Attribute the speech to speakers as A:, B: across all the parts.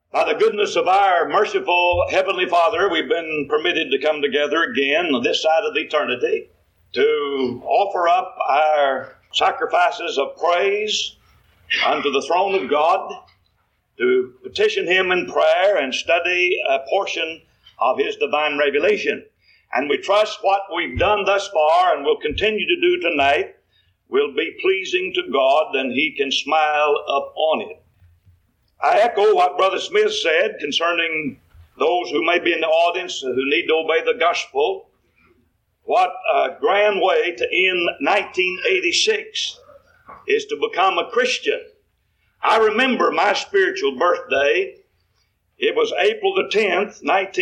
A: By the goodness of our merciful Heavenly Father, we've been permitted to come together again on this side of eternity to offer up our sacrifices of praise unto the throne of God, to petition Him in prayer and study a portion of His divine revelation. And we trust what we've done thus far and will continue to do tonight will be pleasing to God, and He can smile upon it. I echo what Brother Smith said concerning those who may be in the audience who need to obey the gospel. What a grand way to end 1986 is to become a Christian. I remember my spiritual birthday. It was April the 10th,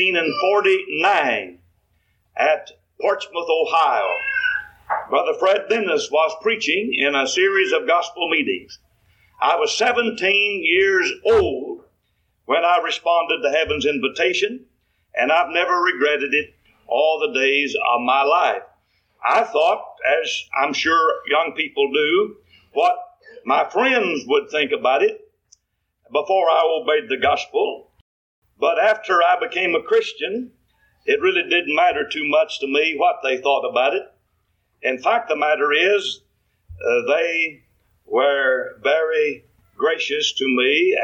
A: 1949 at Portsmouth, Ohio. Brother Fred Dennis was preaching in a series of gospel meetings. I was 17 years old when I responded to heaven's invitation, and I've never regretted it all the days of my life. I thought, as I'm sure young people do, what my friends would think about it before I obeyed the gospel. But after I became a Christian, it really didn't matter too much to me what they thought about it. In fact, the matter is, they were very gracious to me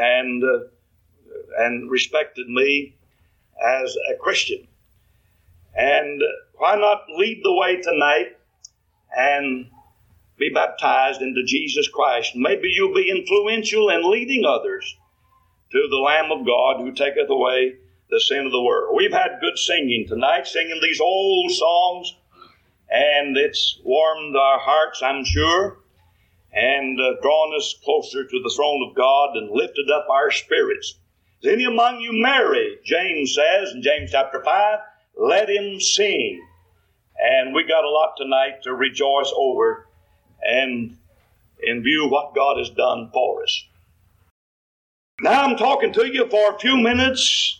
A: and respected me as a Christian. And why not lead the way tonight and be baptized into Jesus Christ? Maybe you'll be influential in leading others to the Lamb of God who taketh away the sin of the world. We've had good singing tonight, singing these old songs, and it's warmed our hearts, I'm sure, and drawn us closer to the throne of God and lifted up our spirits. Is any among you merry? James says in James chapter 5, let him sing. And we got a lot tonight to rejoice over and in view of what God has done for us. Now I'm talking to you for a few minutes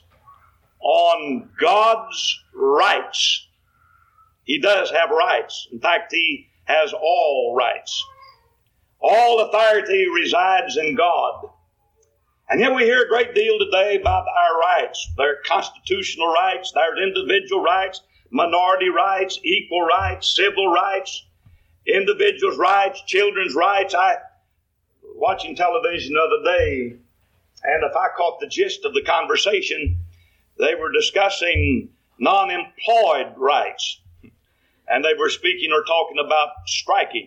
A: on God's rights. He does have rights. In fact, He has all rights. All authority resides in God. And yet we hear a great deal today about our rights. There are constitutional rights, there's individual rights, minority rights, equal rights, civil rights, individuals' rights, children's rights. I watching television the other day, and if I caught the gist of the conversation, they were discussing non-employed rights. And they were speaking or talking about striking.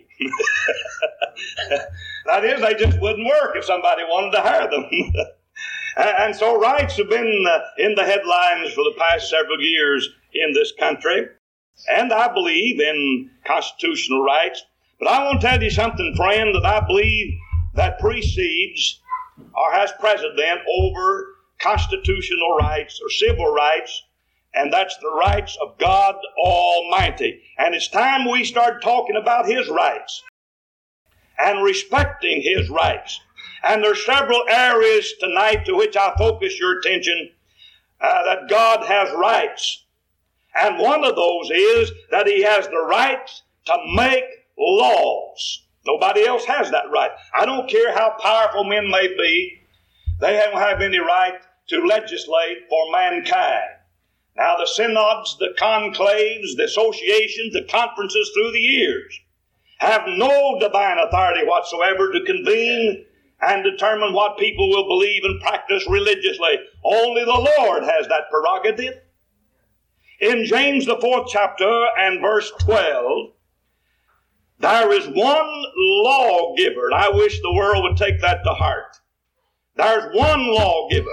A: That is, they just wouldn't work if somebody wanted to hire them. And so rights have been in the headlines for the past several years in this country. And I believe in constitutional rights. But I want to tell you something, friend, that I believe that precedes or has precedent over constitutional rights or civil rights, and that's the rights of God Almighty. And it's time we start talking about His rights and respecting His rights. And there's several areas tonight to which I focus your attention that God has rights. And one of those is that He has the right to make laws. Nobody else has that right. I don't care how powerful men may be, they don't have any right to legislate for mankind. Now, the synods, the conclaves, the associations, the conferences through the years have no divine authority whatsoever to convene and determine what people will believe and practice religiously. Only the Lord has that prerogative. In James, the 4th chapter and verse 12, there is one lawgiver, and I wish the world would take that to heart. There's one lawgiver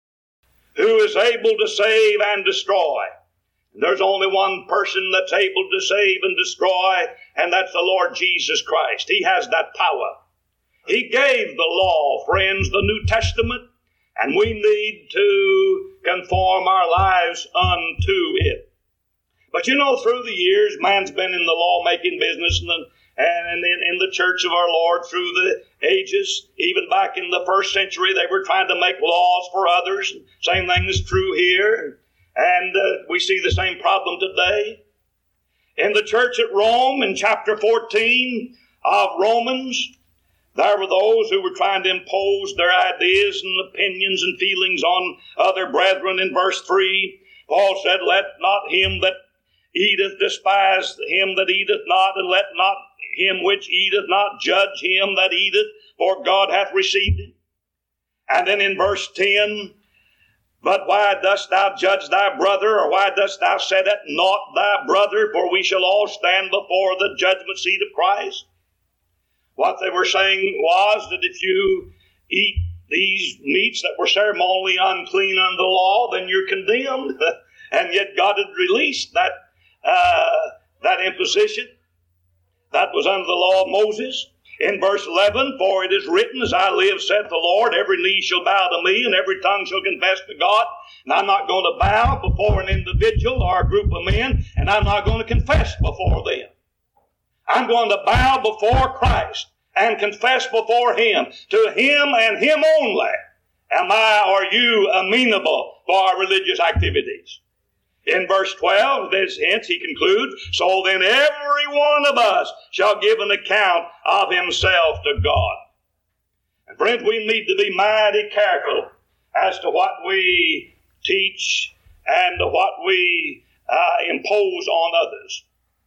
A: who is able to save and destroy. There's only one person that's able to save and destroy, and that's the Lord Jesus Christ. He has that power. He gave the law, friends, the New Testament, and we need to conform our lives unto it. But you know, through the years, man's been in the law-making business and in the church of our Lord through the ages. Even back in the first century, they were trying to make laws for others. Same thing is true here. And we see the same problem today. In the church at Rome, in chapter 14 of Romans, There were those who were trying to impose their ideas and opinions and feelings on other brethren. In verse 3, Paul said, "Let not him that eateth despise him that eateth not, and let not him which eateth not judge him that eateth, for God hath received him." And then in verse 10, "But why dost thou judge thy brother, or why dost thou set at naught thy brother? For we shall all stand before the judgment seat of Christ." What they were saying was that if you eat these meats that were ceremonially unclean under the law, then you're condemned. And yet God had released that imposition that was under the law of Moses. In verse 11, "For it is written, As I live, saith the Lord, every knee shall bow to me, and every tongue shall confess to God." And I'm not going to bow before an individual or a group of men, and I'm not going to confess before them. I'm going to bow before Christ and confess before Him. To Him and Him only am I or you amenable for our religious activities. In verse 12, hence he concludes, "So then every one of us shall give an account of himself to God." And friends, we need to be mighty careful as to what we teach and what we impose on others.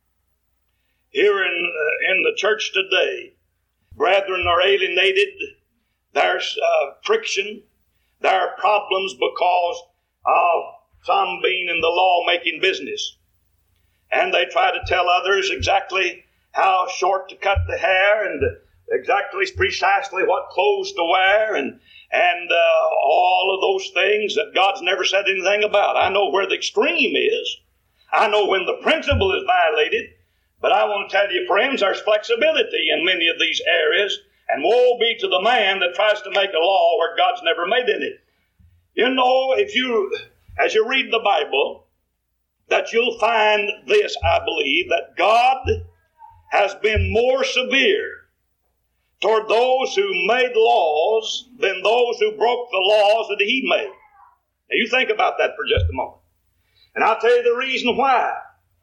A: Here in the church today, brethren are alienated. There's friction. There are problems because of some being in the law-making business. And they try to tell others exactly how short to cut the hair and exactly precisely what clothes to wear and all of those things that God's never said anything about. I know where the extreme is. I know when the principle is violated. But I want to tell you, friends, there's flexibility in many of these areas. And woe be to the man that tries to make a law where God's never made any. You know, as you read the Bible, that you'll find this, I believe, that God has been more severe toward those who made laws than those who broke the laws that He made. Now you think about that for just a moment. And I'll tell you the reason why.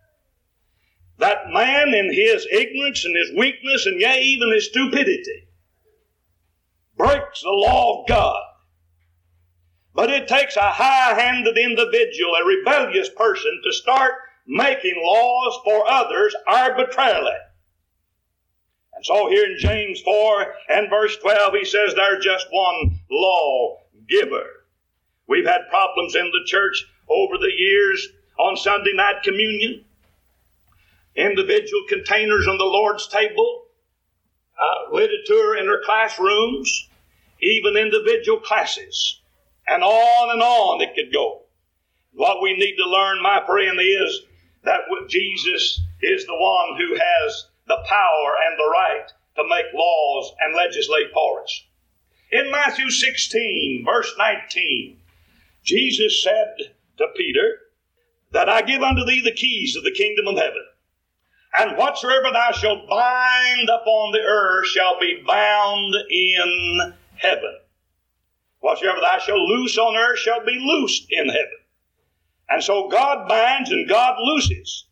A: That man in his ignorance and his weakness and yea, even his stupidity breaks the law of God. But it takes a high-handed individual, a rebellious person, to start making laws for others arbitrarily. And so here in James 4 and verse 12, he says there's just one lawgiver. We've had problems in the church over the years on Sunday night communion. Individual containers on the Lord's table, literature in our classrooms, even individual classes, and on it could go. What we need to learn, my friend, is that Jesus is the one who has the power and the right to make laws and legislate for us. In Matthew 16, verse 19, Jesus said to Peter, that I give unto thee the keys of the kingdom of heaven. And whatsoever thou shalt bind upon the earth shall be bound in heaven. Whatsoever thou shalt loose on earth shall be loosed in heaven. And so God binds and God looses.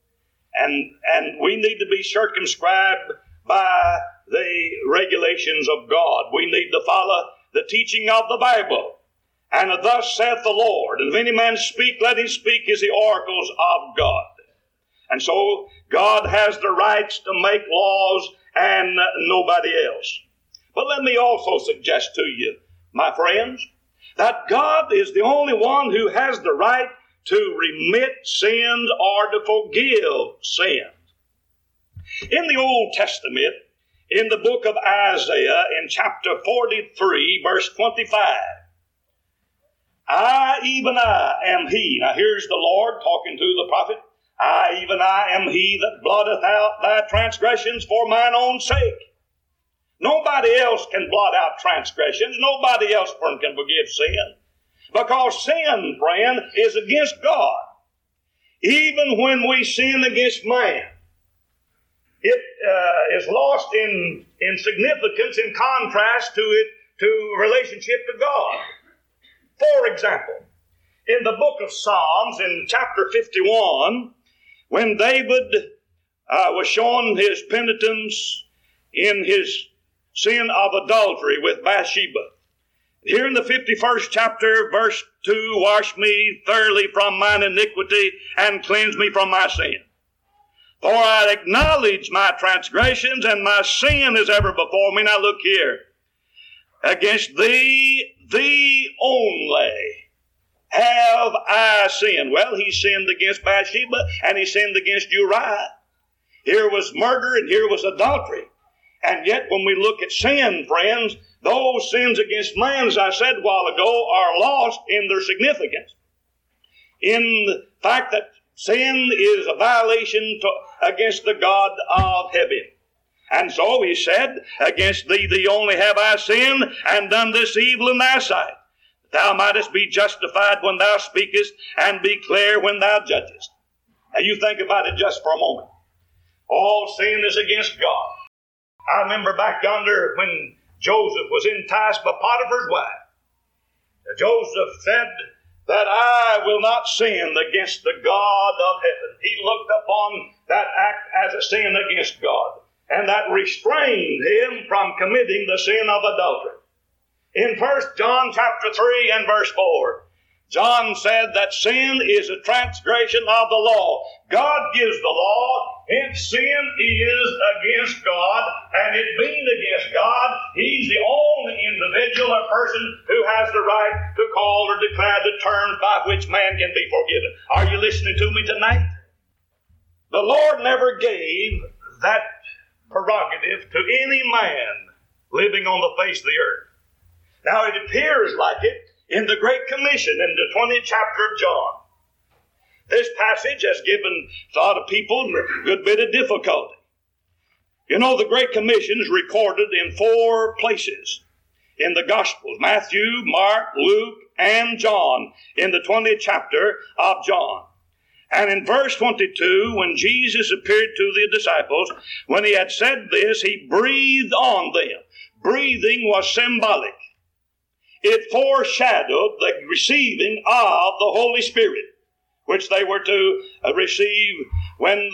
A: And we need to be circumscribed by the regulations of God. We need to follow the teaching of the Bible. And thus saith the Lord, and if any man speak, let him speak as the oracles of God. And so God has the rights to make laws and nobody else. But let me also suggest to you, my friends, that God is the only one who has the right to remit sins or to forgive sins. In the Old Testament, in the book of Isaiah, in chapter 43, verse 25, I, even I, am He. Now here's the Lord talking to the prophet. I, even I, am He that blotteth out thy transgressions for mine own sake. Nobody else can blot out transgressions. Nobody else can forgive sin. Because sin, friend, is against God. Even when we sin against man, it is lost in significance in contrast to relationship to God. For example, in the book of Psalms, in chapter 51, when David was shown his penitence in his sin of adultery with Bathsheba. Here in the 51st chapter, verse 2, wash me thoroughly from mine iniquity and cleanse me from my sin. For I acknowledge my transgressions, and my sin is ever before me. Now look here. Against thee only have I sinned. Well, he sinned against Bathsheba, and he sinned against Uriah. Here was murder, and here was adultery. And yet, when we look at sin, friends, those sins against man, as I said a while ago, are lost in their significance. In the fact that sin is a violation against the God of heaven. And so he said, against thee only have I sinned, and done this evil in thy sight. Thou mightest be justified when thou speakest, and be clear when thou judgest. Now you think about it just for a moment. All sin is against God. I remember back yonder when Joseph was enticed by Potiphar's wife. Joseph said that I will not sin against the God of heaven. He looked upon that act as a sin against God, and that restrained him from committing the sin of adultery. In 1 John chapter 3 and verse 4, John said that sin is a transgression of the law. God gives the law, hence sin is against God, and it being against God, he's the only individual or person who has the right to call or declare the terms by which man can be forgiven. Are you listening to me tonight? The Lord never gave that prerogative to any man living on the face of the earth. Now it appears like it in the Great Commission in the 20th chapter of John. This passage has given a lot of people a good bit of difficulty. You know, the Great Commission is recorded in 4 places in the Gospels: Matthew, Mark, Luke, and John, in the 20th chapter of John. And in verse 22, when Jesus appeared to the disciples, when he had said this, he breathed on them. Breathing was symbolic. It foreshadowed the receiving of the Holy Spirit, which they were to receive when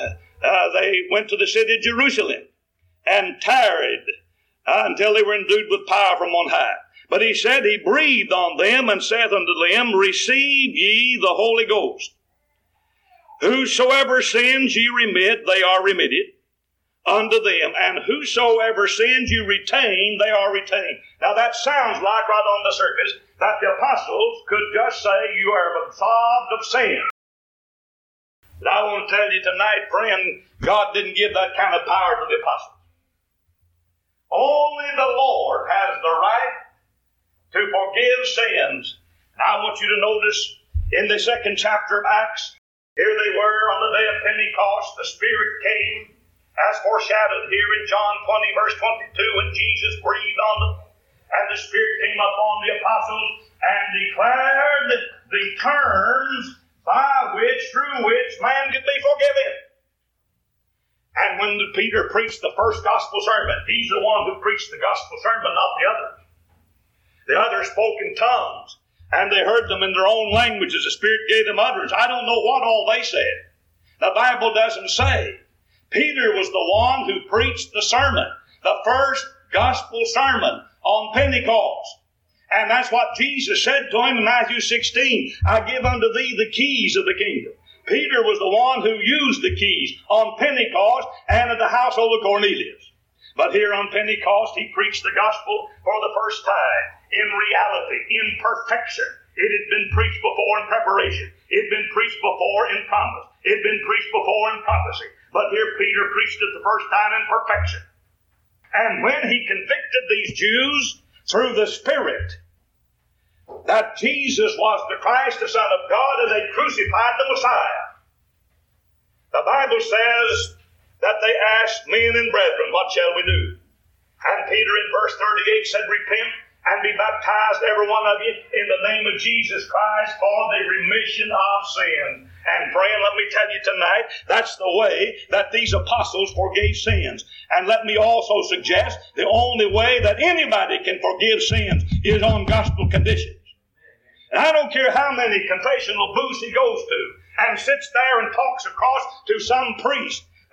A: they went to the city of Jerusalem and tarried until they were endued with power from on high. But he said, he breathed on them and saith unto them, receive ye the Holy Ghost. Whosoever sins ye remit, they are remitted unto them. And whosoever sins you retain, they are retained. Now that sounds like right on the surface that the apostles could just say you are absolved of sin. But I want to tell you tonight, friend, God didn't give that kind of power to the apostles. Only the Lord has the right to forgive sins. And I want you to notice in the 2nd chapter of Acts, here they were on the day of Pentecost. The Spirit came, as foreshadowed here in John 20, verse 22, when Jesus breathed on them, and the Spirit came upon the apostles and declared the terms through which man could be forgiven. And when Peter preached the first gospel sermon, he's the one who preached the gospel sermon, not the others. The others spoke in tongues, and they heard them in their own languages. The Spirit gave them utterance. I don't know what all they said. The Bible doesn't say. Peter was the one who preached the sermon, the first gospel sermon on Pentecost. And that's what Jesus said to him in Matthew 16. I give unto thee the keys of the kingdom. Peter was the one who used the keys on Pentecost and at the household of Cornelius. But here on Pentecost, he preached the gospel for the first time, in reality, in perfection. It had been preached before in preparation. It had been preached before in promise. It had been preached before in prophecy. But here Peter preached it the first time in perfection. And when he convicted these Jews through the Spirit that Jesus was the Christ, the Son of God, and they crucified the Messiah, the Bible says that they asked, men and brethren, what shall we do? And Peter in verse 38 said, repent and be baptized, every one of you, in the name of Jesus Christ for the remission of sin. And friend, let me tell you tonight, that's the way that these apostles forgave sins. And let me also suggest the only way that anybody can forgive sins is on gospel conditions. And I don't care how many confessional booths he goes to and sits there and talks across to some priest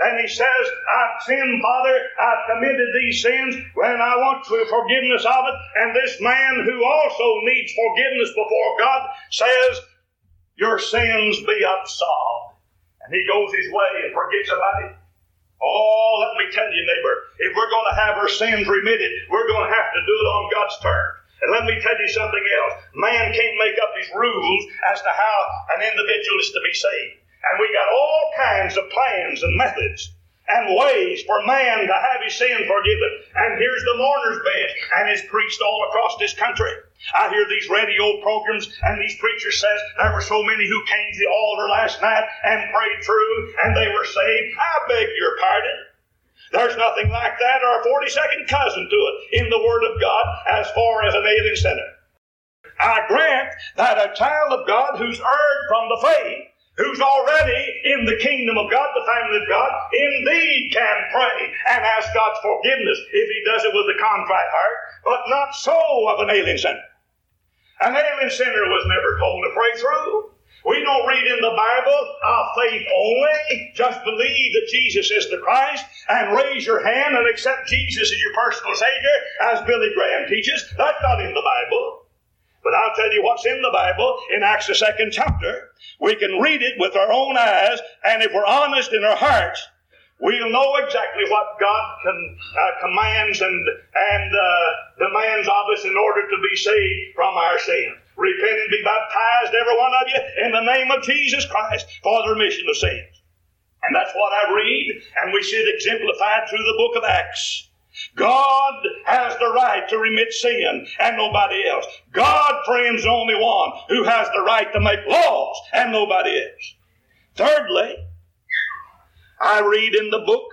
A: And he says, I've sinned, Father. I've committed these sins, and I want forgiveness of it. And this man who also needs forgiveness before God says, your sins be absolved. And he goes his way and forgets about it. Oh, let me tell you, neighbor, if we're going to have our sins remitted, we're going to have to do it on God's terms. And let me tell you something else. Man can't make up his rules as to how an individual is to be saved. And we got all kinds of plans and methods and ways for man to have his sin forgiven. And here's the mourner's bench, and it's preached all across this country. I hear these radio programs, and these preachers says there were so many who came to the altar last night and prayed through, and they were saved. I beg your pardon. There's nothing like that or a 42nd cousin to it in the Word of God as far as an alien sinner. I grant that a child of God who's erred from the faith, who's already in the kingdom of God, the family of God, indeed can pray and ask God's forgiveness if he does it with a contrite heart, but not so of an alien sinner. An alien sinner was never told to pray through. We don't read in the Bible of faith only. Just believe that Jesus is the Christ and raise your hand and accept Jesus as your personal Savior, as Billy Graham teaches. That's not in the Bible. But I'll tell you what's in the Bible in Acts the 2nd chapter. We can read it with our own eyes, and if we're honest in our hearts, we'll know exactly what God commands and demands of us in order to be saved from our sins. Repent and be baptized, every one of you, in the name of Jesus Christ for the remission of sins. And that's what I read, and we see it exemplified through the book of Acts. God has the right to remit sin and nobody else. God, friends, is the only one who has the right to make laws and nobody else. Thirdly, I read in the book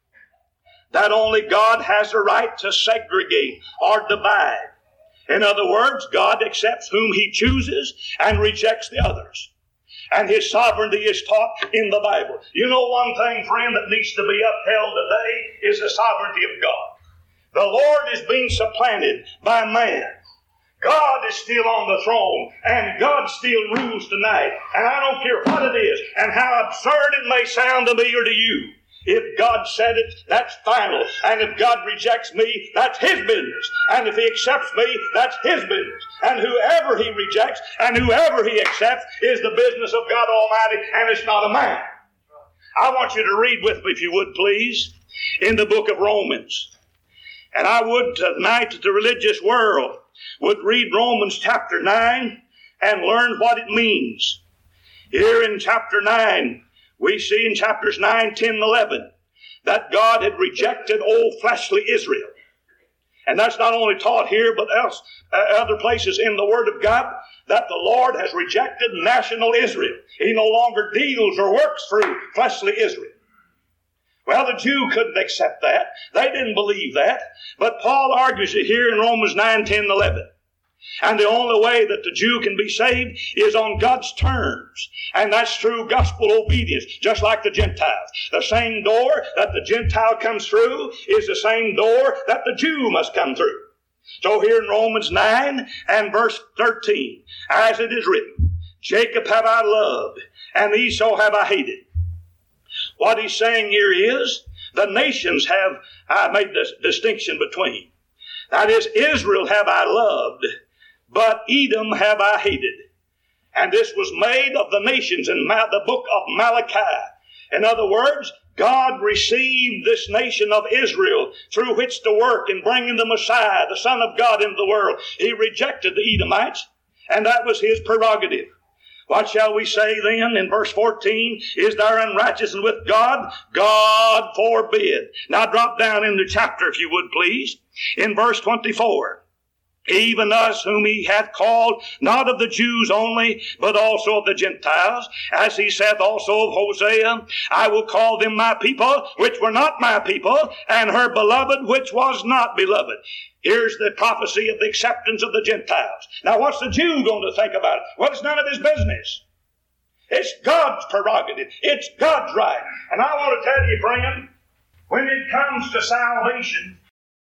A: that only God has the right to segregate or divide. In other words, God accepts whom he chooses and rejects the others. And his sovereignty is taught in the Bible. You know one thing, friend, that needs to be upheld today is the sovereignty of God. The Lord is being supplanted by man. God is still on the throne, and God still rules tonight. And I don't care what it is, and how absurd it may sound to me or to you. If God said it, that's final. And if God rejects me, that's his business. And if he accepts me, that's his business. And whoever he rejects and whoever he accepts is the business of God Almighty, and it's not of man. I want you to read with me, if you would, please, in the book of Romans. And I would tonight that the religious world would read Romans chapter 9 and learn what it means. Here in chapter 9, we see in chapters 9, 10, and 11 that God had rejected old fleshly Israel. And that's not only taught here, but other places in the Word of God, that the Lord has rejected national Israel. He no longer deals or works through fleshly Israel. Well, the Jew couldn't accept that. They didn't believe that. But Paul argues it here in Romans 9, 10, and 11. And the only way that the Jew can be saved is on God's terms. And that's through gospel obedience, just like the Gentiles. The same door that the Gentile comes through is the same door that the Jew must come through. So here in Romans 9 and verse 13, as it is written, Jacob have I loved, and Esau have I hated. What he's saying here is, the nations have made this distinction between. That is, Israel have I loved, but Edom have I hated. And this was made of the nations in the book of Malachi. In other words, God received this nation of Israel through which to work in bringing the Messiah, the Son of God, into the world. He rejected the Edomites, and that was his prerogative. What shall we say then in verse 14? Is there unrighteousness with God? God forbid. Now drop down in the chapter if you would please. In verse 24. Even us whom he hath called, not of the Jews only, but also of the Gentiles. As he saith also of Hosea, I will call them my people, which were not my people, and her beloved, which was not beloved. Here's the prophecy of the acceptance of the Gentiles. Now what's the Jew going to think about it? Well, it's none of his business. It's God's prerogative. It's God's right. And I want to tell you, friend, when it comes to salvation,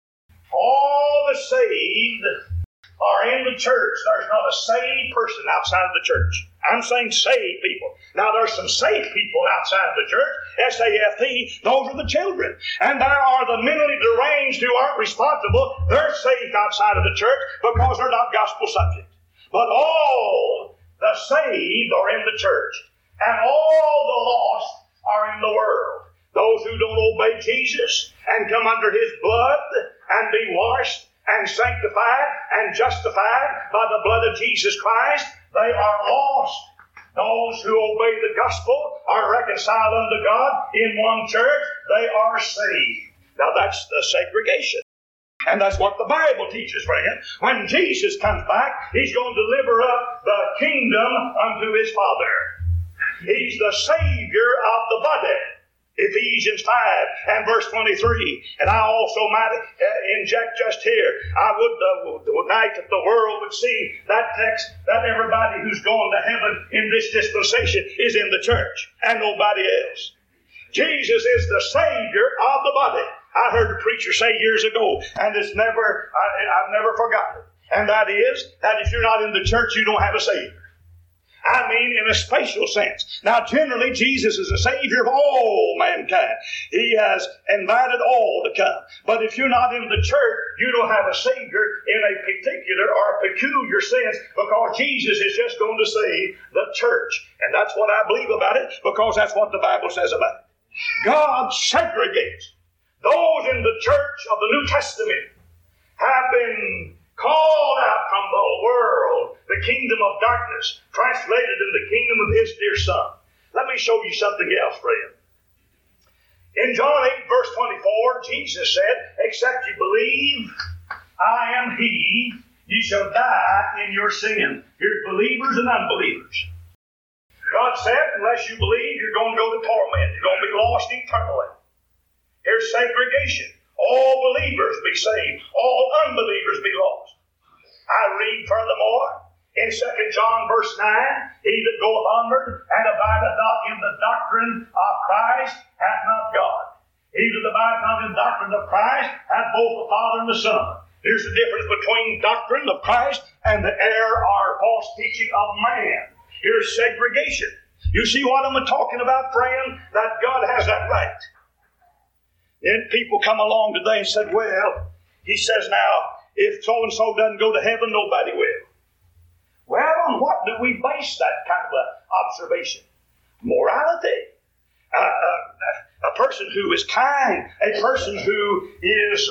A: all the saved are in the church. There's not a saved person outside of the church. I'm saying saved people. Now, there's some saved people outside the church, S-A-F-E, those are the children. And there are the mentally deranged who aren't responsible. They're saved outside of the church because they're not gospel subject. But all the saved are in the church, and all the lost are in the world. Those who don't obey Jesus and come under His blood and be washed and sanctified and justified by the blood of Jesus Christ, they are lost. Those who obey the gospel are reconciled unto God in one church. They are saved. Now that's the segregation. And that's what the Bible teaches, friend. When Jesus comes back, He's going to deliver up the kingdom unto His Father. He's the Savior of the body. Ephesians 5 and verse 23. And I also might inject just here. I would, the night that the world would see that text, that everybody who's going to heaven in this dispensation is in the church and nobody else. Jesus is the Savior of the body. I heard a preacher say years ago, and I've never forgotten it. And that is, that if you're not in the church, you don't have a Savior. I mean, in a spatial sense. Now, generally, Jesus is the Savior of all mankind. He has invited all to come. But if you're not in the church, you don't have a Savior in a particular or a peculiar sense, because Jesus is just going to save the church. And that's what I believe about it, because that's what the Bible says about it. God segregates. Those in the church of the New Testament have been called out from the world, the kingdom of darkness, translated in the kingdom of His dear Son. Let me show you something else, friend. In John 8, verse 24, Jesus said, except you believe I am He, you shall die in your sin. Here's believers and unbelievers. God said, unless you believe, you're going to go to torment. You're going to be lost eternally. Here's segregation. All believers be saved. All unbelievers be lost. I read furthermore in 2 John verse 9, he that goeth onward and abideth not in the doctrine of Christ hath not God. He that abideth not in the doctrine of Christ hath both the Father and the Son. Here's the difference between doctrine of Christ and the error or false teaching of man. Here's segregation. You see what I'm talking about, friend? That God has that right. Then people come along today and said, well, he says now, if so-and-so doesn't go to heaven, nobody will. Well, on what do we base that kind of observation? Morality. A person who is kind, a person who is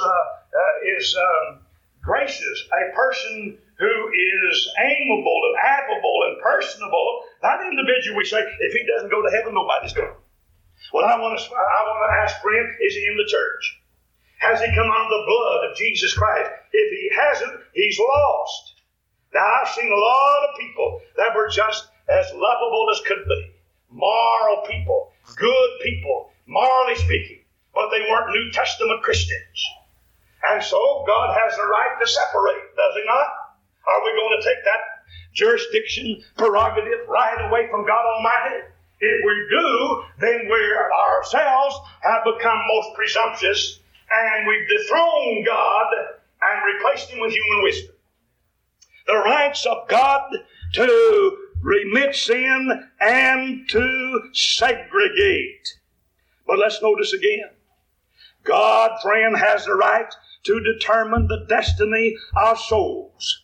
A: gracious, a person who is amiable and affable and personable, that individual, we say, if he doesn't go to heaven, nobody's going. Well, I want to ask, friend, is he in the church? Has he come under the blood of Jesus Christ? If he hasn't, he's lost. Now, I've seen a lot of people that were just as lovable as could be. Moral people, good people, morally speaking, but they weren't New Testament Christians. And so God has the right to separate, does He not? Are we going to take that jurisdiction, prerogative, right away from God Almighty? If we do, then we ourselves have become most presumptuous, and we've dethroned God and replaced Him with human wisdom. The rights of God to remit sin and to segregate. But let's notice again. God, friend, has the right to determine the destiny of souls.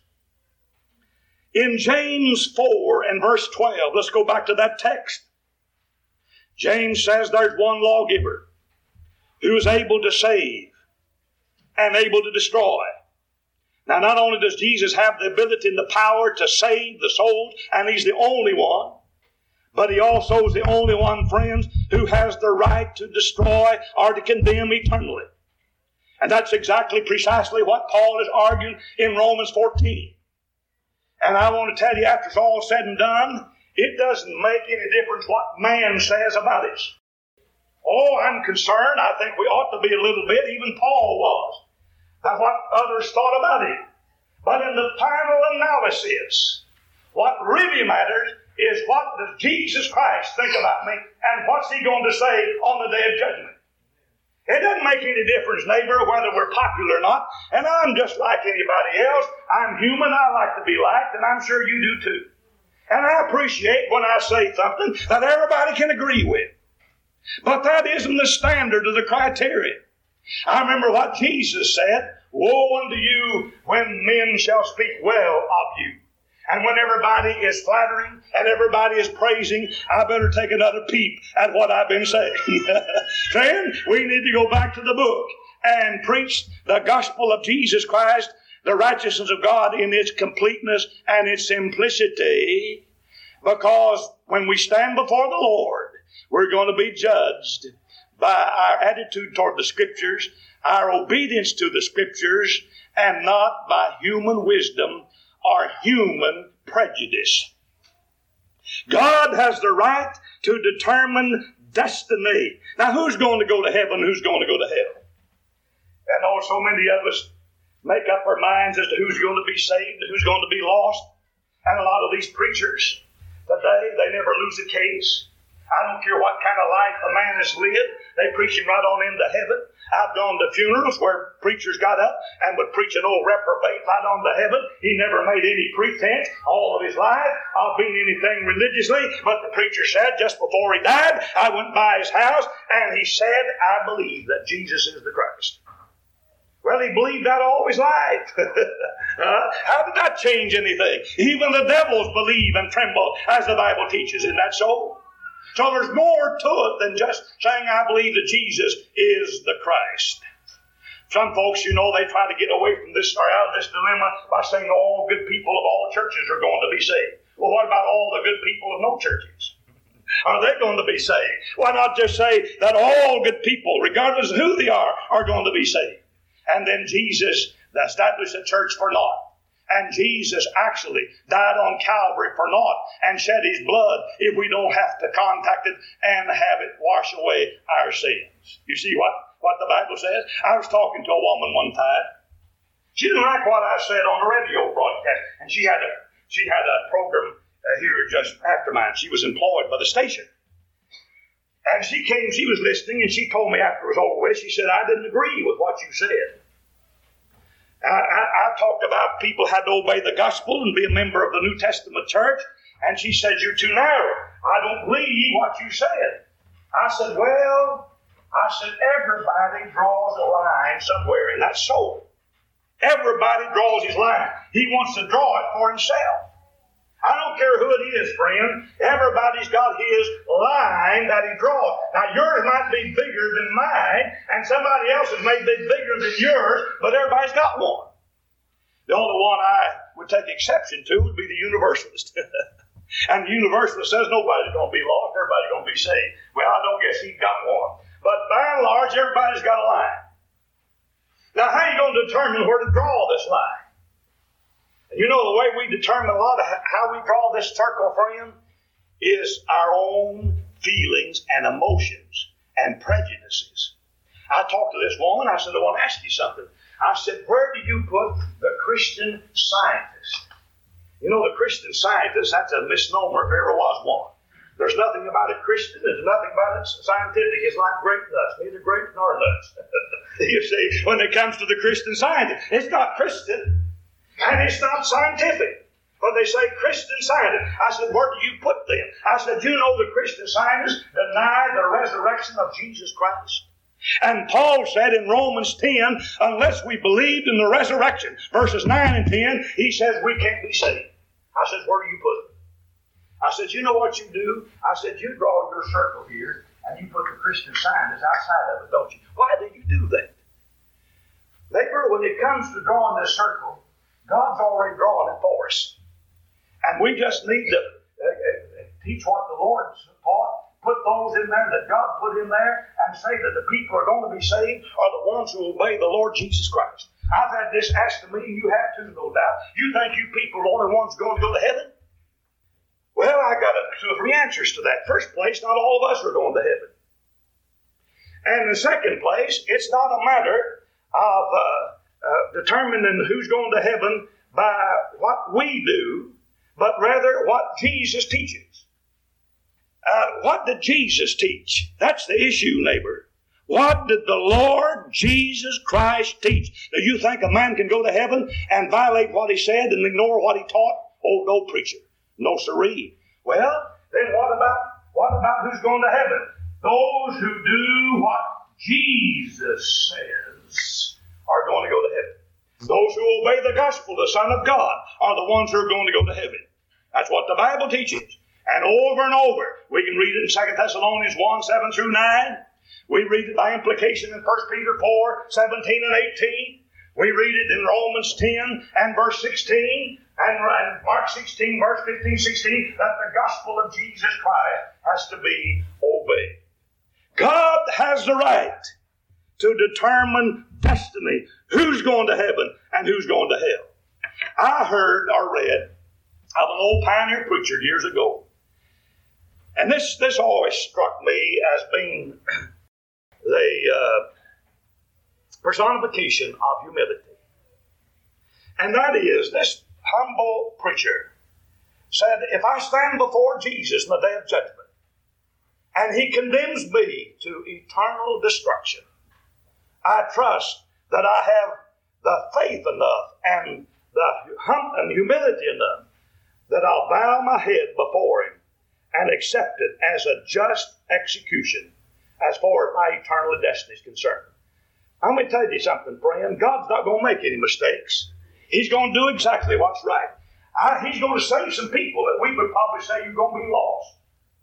A: In James 4 and verse 12, let's go back to that text. James says there's one lawgiver who is able to save and able to destroy. Now, not only does Jesus have the ability and the power to save the souls, and He's the only one, but He also is the only one, friends, who has the right to destroy or to condemn eternally. And that's exactly precisely what Paul is arguing in Romans 14. And I want to tell you, after it's all said and done, it doesn't make any difference what man says about it. Oh, I'm concerned. I think we ought to be a little bit, even Paul was, about what others thought about him. But in the final analysis, what really matters is what does Jesus Christ think about me, and what's He going to say on the day of judgment. It doesn't make any difference, neighbor, whether we're popular or not. And I'm just like anybody else. I'm human. I like to be liked, and I'm sure you do too. And I appreciate when I say something that everybody can agree with. But that isn't the standard or the criteria. I remember what Jesus said, "Woe unto you when men shall speak well of you." And when everybody is flattering and everybody is praising, I better take another peep at what I've been saying. Friend, we need to go back to the book and preach the gospel of Jesus Christ, the righteousness of God in its completeness and its simplicity, because when we stand before the Lord, we're going to be judged by our attitude toward the Scriptures, our obedience to the Scriptures, and not by human wisdom or human prejudice. God has the right to determine destiny. Now, who's going to go to heaven? Who's going to go to hell? And so many of us make up our minds as to who's going to be saved and who's going to be lost. And a lot of these preachers today, they never lose a case. I don't care what kind of life a man has lived, they preach him right on into heaven. I've gone to funerals where preachers got up and would preach an old reprobate right on to heaven. He never made any pretense all of his life of being anything religiously, but the preacher said just before he died, I went by his house and he said, "I believe that Jesus is the Christ." Well, he believed that all his life. How did that change anything? Even the devils believe and tremble, as the Bible teaches. Isn't that so? So there's more to it than just saying, "I believe that Jesus is the Christ." Some folks, they try to get away from this or out of this dilemma by saying all good people of all churches are going to be saved. Well, what about all the good people of no churches? Are they going to be saved? Why not just say that all good people, regardless of who they are going to be saved? And then Jesus established a church for naught. And Jesus actually died on Calvary for naught and shed his blood if we don't have to contact it and have it wash away our sins. You see what the Bible says? I was talking to a woman one time. She didn't like what I said on the radio broadcast. And she had a program here just after mine. She was employed by the station. And she came, she was listening, and she told me after it was over with, she said, "I didn't agree with what you said. I talked about people had to obey the gospel and be a member of the New Testament church." And she said, "You're too narrow. I don't believe what you said." I said, everybody draws a line somewhere, and that's so. Everybody draws his line. He wants to draw it for himself. I don't care who it is, friend. Everybody's got his line that he draws. Now, yours might be bigger than mine, and somebody else's may be bigger than yours, but everybody's got one. The only one I would take exception to would be the universalist. And the universalist says nobody's going to be lost, everybody's going to be saved. Well, I don't guess he's got one. But by and large, everybody's got a line. Now, how are you going to determine where to draw this line? You know, the way we determine a lot of how we draw this circle, friend, is our own feelings and emotions and prejudices. I talked to this woman. I said, "I want to ask you something." I said, "Where do you put the Christian Scientist?" You know, the Christian Scientist, that's a misnomer if there ever was one. There's nothing about it Christian. There's nothing about it scientific. It's like grape nuts. Neither grapes nor nuts. You see, when it comes to the Christian Scientist, it's not Christian. And it's not scientific. But they say Christian Scientists. I said, "Where do you put them?" I said, "You know the Christian Scientists deny the resurrection of Jesus Christ." And Paul said in Romans 10, unless we believed in the resurrection, verses 9 and 10, he says we can't be saved. I said, "Where do you put them?" I said, "You know what you do?" I said, "You draw your circle here, and you put the Christian Scientists outside of it, don't you?" Why do you do that? Neighbor, when it comes to drawing this circle, God's already drawn it for us. And we just need to teach what the Lord taught, put those in there that God put in there, and say that the people who are going to be saved are the ones who obey the Lord Jesus Christ. I've had this asked of me, and you have too, no doubt. You think you people are the only ones going to go to heaven? Well, I got two or three answers to that. First place, not all of us are going to heaven. And in the second place, it's not a matter of determining who's going to heaven by what we do, but rather what Jesus teaches. What did Jesus teach? That's the issue, neighbor. What did the Lord Jesus Christ teach? Do you think a man can go to heaven and violate what he said and ignore what he taught? Oh, no, preacher. No siree. Well, then what about who's going to heaven? Those who do what Jesus says are going to go to heaven. Those who obey the gospel, the Son of God, are the ones who are going to go to heaven. That's what the Bible teaches. And over, we can read it in 2 Thessalonians 1, 7 through 9. We read it by implication in 1 Peter 4, 17 and 18. We read it in Romans 10 and verse 16. And Mark 16, verse 15, 16, that the gospel of Jesus Christ has to be obeyed. God has the right to determine destiny, who's going to heaven and who's going to hell. I heard or read of an old pioneer preacher years ago, and this always struck me as being the personification of humility. And that is, this humble preacher said, if I stand before Jesus in the day of judgment, and He condemns me to eternal destruction, I trust that I have the faith enough and the humility enough that I'll bow my head before Him and accept it as a just execution as far as my eternal destiny is concerned. I'm going to tell you something, friend. God's not going to make any mistakes. He's going to do exactly what's right. He's going to save some people that we would probably say you're going to be lost.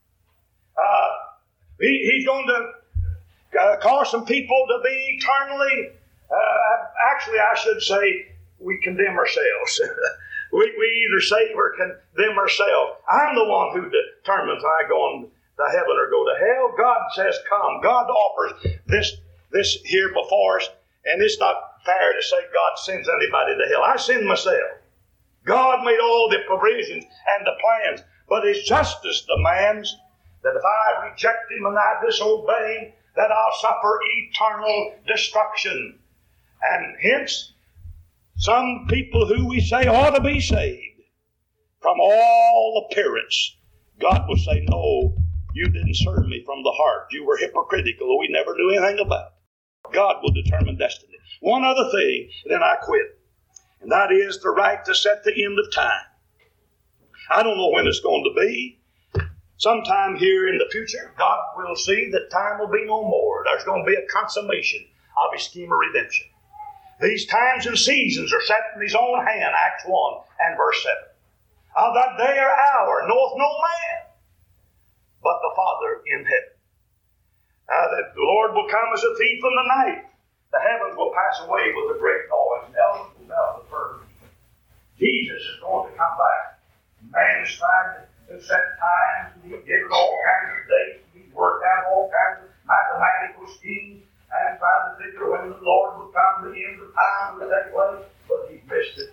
A: He's going to cause some people to be eternally, actually I should say, we condemn ourselves. we either save or condemn ourselves. I'm the one who determines I go on to heaven or go to hell. God says come. God offers this here before us, and it's not fair to say God sends anybody to hell. I send myself. God made all the provisions and the plans, but His justice demands that if I reject Him and I disobey Him, that I'll suffer eternal destruction. And hence, some people who we say ought to be saved, from all appearance, God will say, no, you didn't serve me from the heart. You were hypocritical. We never knew anything about it. God will determine destiny. One other thing, then I quit. And that is the right to set the end of time. I don't know when it's going to be. Sometime here in the future, God will see that time will be no more. There's going to be a consummation of His scheme of redemption. These times and seasons are set in His own hand, Acts 1 and verse 7. Of that day or hour knoweth no man but the Father in heaven. That the Lord will come as a thief in the night. The heavens will pass away with a great noise, and elements will melt the firmament. Jesus is going to come back. Man is trying to set times, and He's given all kinds of dates. He's worked out all kinds of mathematical schemes and tried to figure when the Lord would come, the end of time would take place. But He missed it.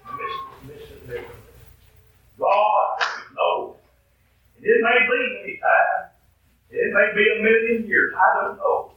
A: God knows. And it may be any time. It may be 1,000,000 years. I don't know.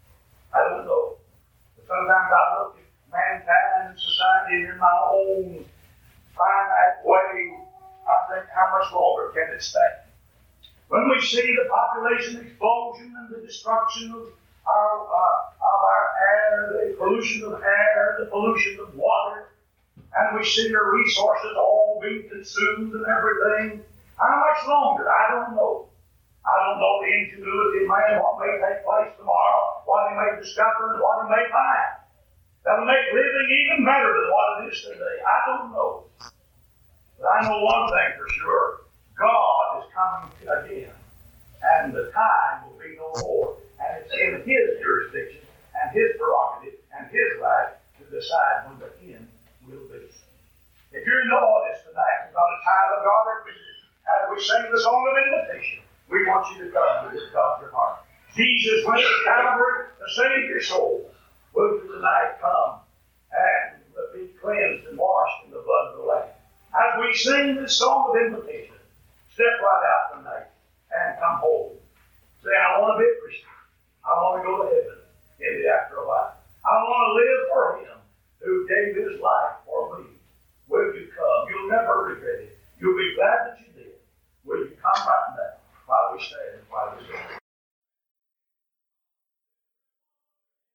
A: But sometimes I look at mankind and society in my own finite way. I think, how much longer can it stand? When we see the population explosion and the destruction of our air, the pollution of air, the pollution of water, and we see our resources all being consumed and everything, how much longer? I don't know. I don't know the ingenuity of man, what may take place tomorrow, what he may discover, and what he may find. That'll make living even better than what it is today. I don't know. But I know one thing for sure. God is coming again. And the time will be no more. And it's in His jurisdiction and His prerogative and His right to decide when the end will be. If you're in the audience tonight, you've got a child of God, as we sing the song of invitation, we want you to come to this God your heart. Jesus went to Calvary to save your soul. Will you tonight come and be cleansed and washed in the blood of the Lamb? As we sing this song of invitation, step right out tonight and come home. Say, I want to be a Christian. I want to go to heaven in the afterlife. I want to live for Him who gave His life for me. Will you come? You'll never regret it. You'll be glad